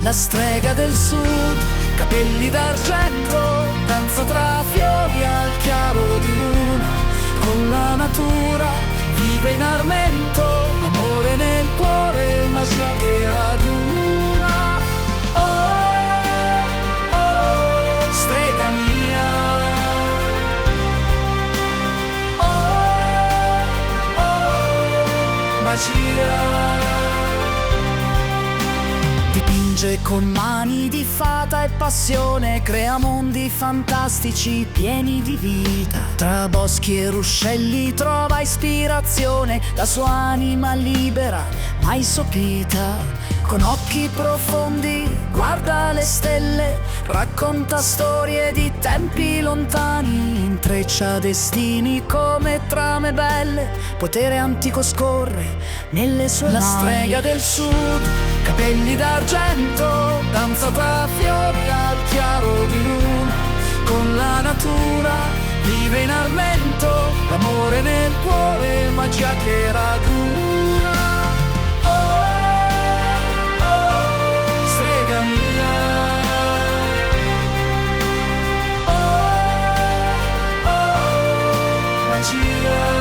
La strega del sud, capelli d'argento, danza tra fiori al chiaro di luna. Con la natura vive in armento, amore nel cuore, magia che raduna. Oh, oh, strega mia. Oh, oh, magia. Dipinge con mani di fata e passione, crea mondi fantastici pieni di vita. Tra boschi e ruscelli trova ispirazione, la sua anima libera, mai sopita. Con occhi profondi guarda le stelle, racconta storie di tempi lontani, intreccia destini come trame belle, potere antico scorre nelle sue mani. La strega del sud, capelli d'argento, danza tra fiori al chiaro di luna. Con la natura vive in armento, l'amore nel cuore, magia che raduna. Oh, oh, strega mia. Oh, oh, magia.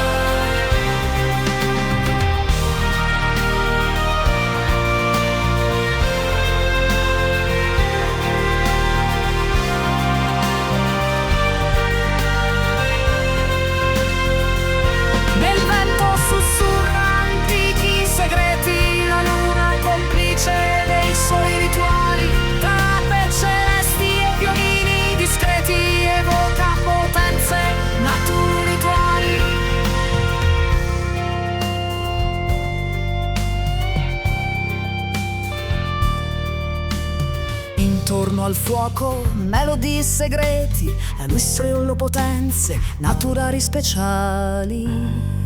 Intorno al fuoco, melodie segreti, a lui solo potenze naturali speciali.